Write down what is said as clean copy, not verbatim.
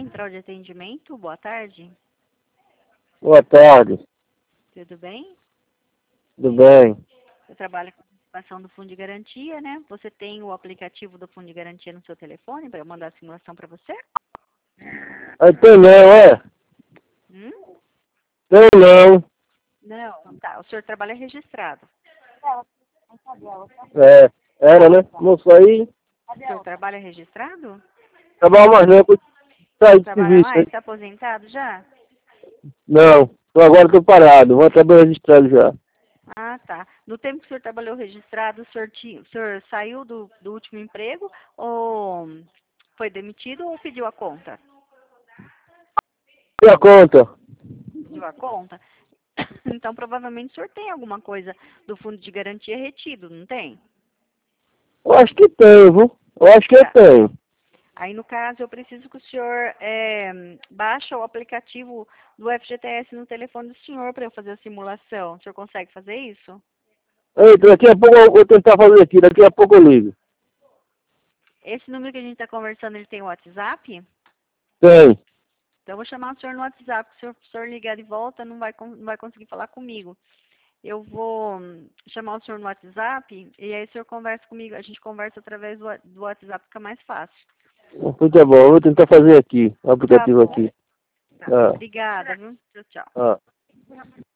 Central de Atendimento, boa tarde. Boa tarde, Tudo bem? tudo bem? Você trabalha com participação do Fundo de Garantia, né? Você tem o aplicativo do Fundo de Garantia no seu telefone para eu mandar a simulação para você? Aí tem não, é? Hum? Tem não. Não, tá. O senhor trabalha registrado. É, era, né? Moço aí, O senhor trabalha registrado? trabalha mais não, eu saí de Trabalha serviço, mais? né? Está aposentado já? Não, agora estou parado, vou trabalhar registrado já. Ah, tá. No tempo que o senhor trabalhou registrado, o senhor saiu do último emprego ou foi demitido ou pediu a conta? E a conta? Pediu a conta? Então, provavelmente o senhor tem alguma coisa do fundo de garantia retido, não tem? Eu acho que tem, viu? Eu acho que eu Tá. tenho. Aí, no caso, eu preciso que o senhor baixe o aplicativo do FGTS no telefone do senhor para eu fazer a simulação. O senhor consegue fazer isso? Eita, daqui a pouco eu vou tentar fazer aqui, daqui a pouco eu ligo. Esse número que a gente está conversando, ele tem WhatsApp? Tem. Então, eu vou chamar o senhor no WhatsApp. Se o senhor ligar de volta, não vai conseguir falar comigo. Eu vou chamar o senhor no WhatsApp e aí o senhor conversa comigo. A gente conversa através do WhatsApp, fica mais fácil. Muito bom, eu vou tentar fazer aqui, o Tá aplicativo bom. aqui. Tá. Ah, Obrigada, viu? Tchau, tchau. ah.